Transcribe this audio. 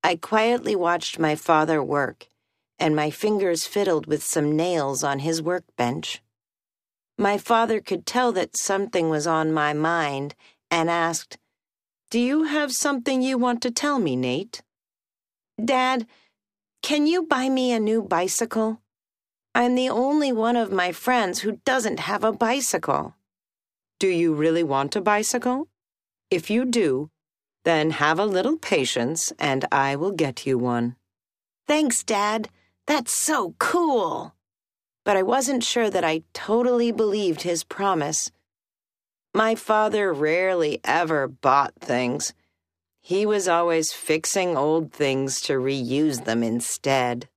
I quietly watched my father work, and my fingers fiddled with some nails on his workbench. My father could tell that something was on my mind and asked, "Do you have something you want to tell me, Nate?" "Dad, can you buy me a new bicycle? I'm the only one of my friends who doesn't have a bicycle." "Do you really want a bicycle? If you do, then have a little patience and I will get you one." "Thanks, Dad. That's so cool." But I wasn't sure that I totally believed his promise. My father rarely ever bought things. He was always fixing old things to reuse them instead.